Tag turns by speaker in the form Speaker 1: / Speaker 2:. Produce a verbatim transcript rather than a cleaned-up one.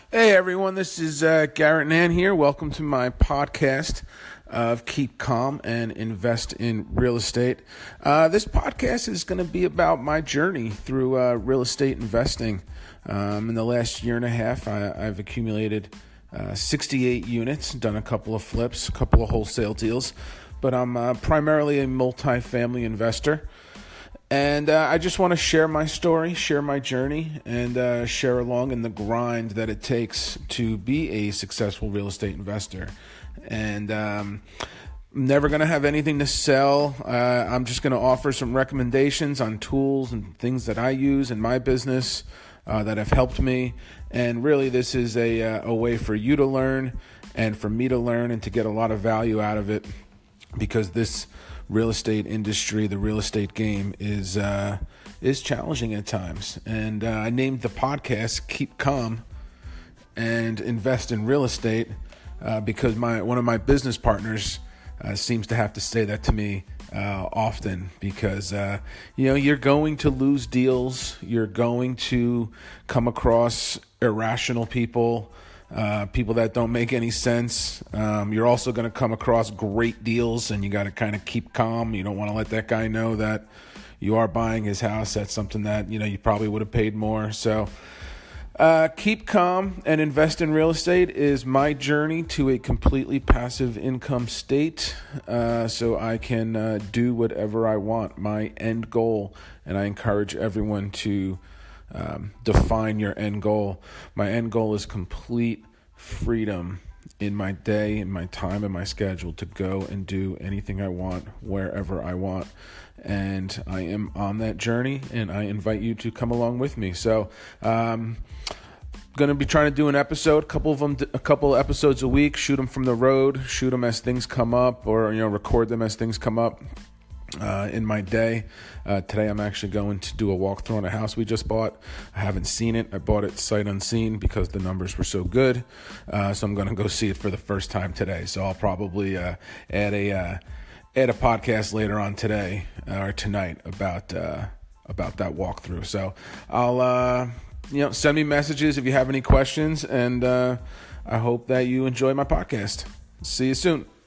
Speaker 1: Hey everyone, this is uh, Garrett Nan here. Welcome to my podcast of Keep Calm and Invest in Real Estate. Uh, this podcast is going to be about my journey through uh, real estate investing. Um, in the last year and a half, I, I've accumulated uh, sixty-eight units, done a couple of flips, a couple of wholesale deals, but I'm uh, primarily a multifamily investor. And uh, I just want to share my story, share my journey, and uh, share along in the grind that it takes to be a successful real estate investor. And um, I'm never going to have anything to sell. Uh, I'm just going to offer some recommendations on tools and things that I use in my business uh, that have helped me. And really, this is a, uh, a way for you to learn and for me to learn and to get a lot of value out of it, because this real estate industry, the real estate game is uh, is challenging at times. And uh, I named the podcast Keep Calm and Invest in Real Estate uh, because my one of my business partners uh, seems to have to say that to me uh, often, because uh, you know, you're going to lose deals, you're going to come across irrational people, Uh, people that don't make any sense. Um, you're also going to come across great deals, and you got to kind of keep calm. You don't want to let that guy know that you are buying his house at something that, you know, you probably would have paid more. So uh, keep calm and invest in real estate is my journey to a completely passive income state, uh, so I can uh, do whatever I want, my end goal. And I encourage everyone to Um, define your end goal. My end goal is complete freedom in my day, in my time, and my schedule to go and do anything I want, wherever I want. And I am on that journey, and I invite you to come along with me. So, um, going to be trying to do an episode, a couple of them, a couple of episodes a week. Shoot them from the road, shoot them as things come up, or you know, record them as things come up. Uh, in my day. Uh, today I'm actually going to do a walkthrough on a house we just bought. I haven't seen it. I bought it sight unseen because the numbers were so good. Uh, so I'm going to go see it for the first time today. So I'll probably uh, add a uh, add a podcast later on today uh, or tonight about uh, about that walkthrough. So I'll uh, you know send me messages if you have any questions, and uh, I hope that you enjoy my podcast. See you soon.